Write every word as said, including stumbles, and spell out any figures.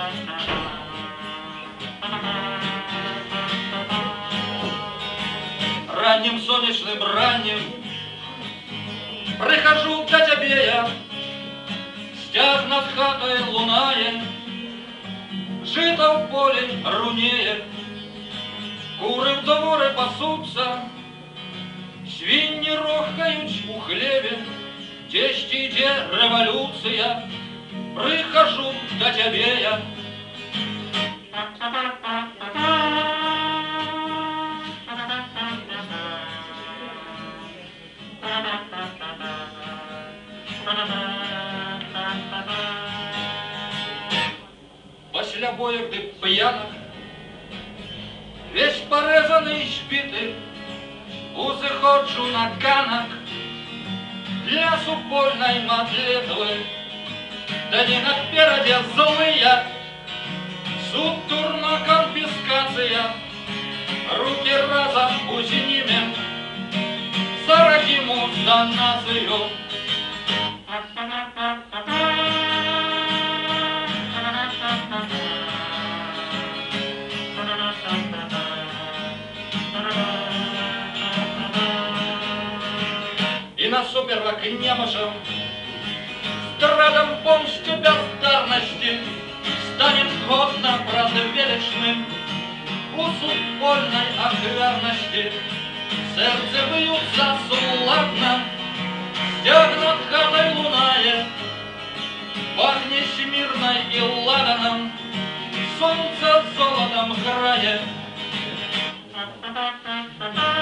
Ранним сонячным ранним прихожу до тебе я, стяг над хатой лунає, жито в полі рунеє, кури в дворі пасуться, свиньи рохкають у хлебе, десь йде революція, прихожу до тебе я. Після боїв ти п'яних, весь порезаний і шпитий, узыходжу на ганок для супольной мотлетлы, да не напереди злые, суд, турма, конфискация, руки разом узимем, за родиму, за нацию. И на супервок немощем, страдом помсти бездарности, станет годно продвелечным у супольной охверности. Сердце бьются суладно, стяг над хатой лунає, пахне Смирной и ладаном, солнце золотом грає.